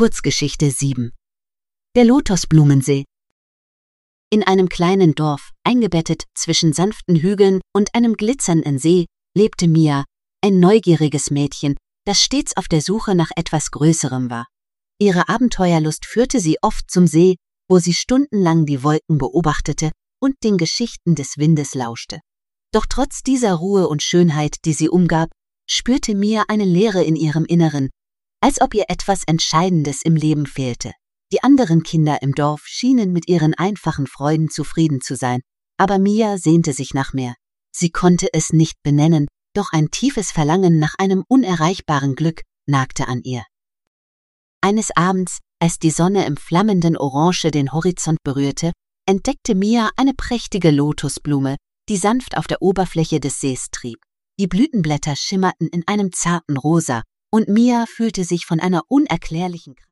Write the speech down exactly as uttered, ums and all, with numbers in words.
Kurzgeschichte sieben. Der Lotosblumensee. In einem kleinen Dorf, eingebettet zwischen sanften Hügeln und einem glitzernden See, lebte Mia, ein neugieriges Mädchen, das stets auf der Suche nach etwas Größerem war. Ihre Abenteuerlust führte sie oft zum See, wo sie stundenlang die Wolken beobachtete und den Geschichten des Windes lauschte. Doch trotz dieser Ruhe und Schönheit, die sie umgab, spürte Mia eine Leere in ihrem Inneren, als ob ihr etwas Entscheidendes im Leben fehlte. Die anderen Kinder im Dorf schienen mit ihren einfachen Freuden zufrieden zu sein, aber Mia sehnte sich nach mehr. Sie konnte es nicht benennen, doch ein tiefes Verlangen nach einem unerreichbaren Glück nagte an ihr. Eines Abends, als die Sonne im flammenden Orange den Horizont berührte, entdeckte Mia eine prächtige Lotusblume, die sanft auf der Oberfläche des Sees trieb. Die Blütenblätter schimmerten in einem zarten Rosa, und Mia fühlte sich von einer unerklärlichen Kraft